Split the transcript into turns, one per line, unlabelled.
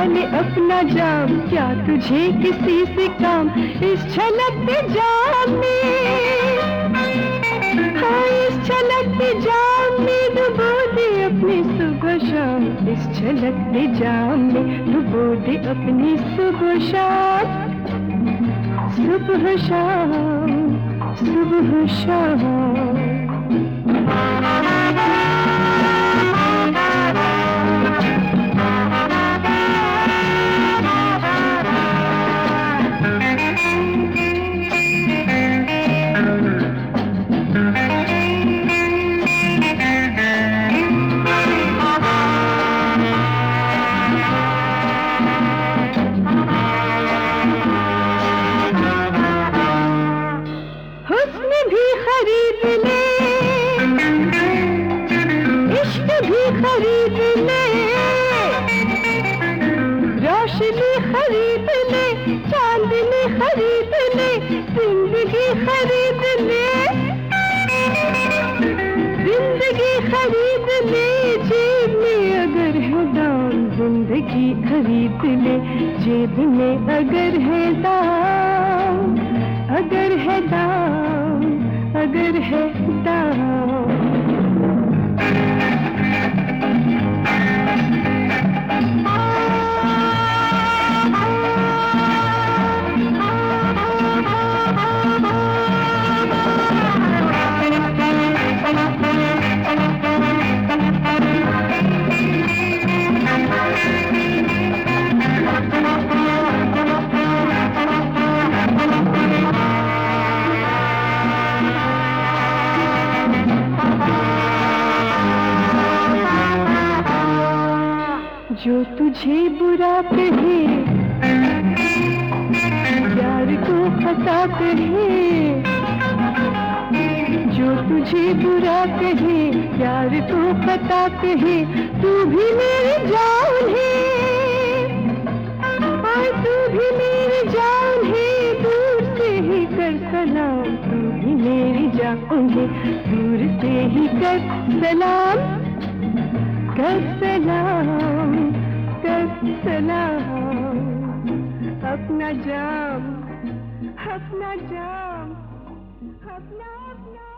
ले अपना जाम, क्या तुझे किसी से काम इस छलकते जाम में। हाँ, इस छलकते जाम में डुबो दे अपनी सुबह शाम, इस छलकते जाम में डुबो दे अपनी सुबह शाम। सुबह शाम, सुबह शाम। हुस्न भी खरीद ले, इश्क भी खरीद ले, रोशनी खरीद ले, चांदनी खरीद ले, जिंदगी खरीद ले, जिंदगी खरीद ले, जेब में अगर है दाम, जिंदगी खरीद ले, जेब में अगर है दाम, अगर है दाम, अगर है दाम। जो तुझे बुरा कहे, प्यार को खता कहे, जो तुझे बुरा कहे, प्यार को खता कहे, तू भी मेरी जान है, और तू भी मेरी जान है, दूर से ही कर सलाम, तू भी मेरी जान है, दूर से ही कर सलाम, कर सलाम, कर सलाम। अपना जाम, अपना जाम, अपना अपना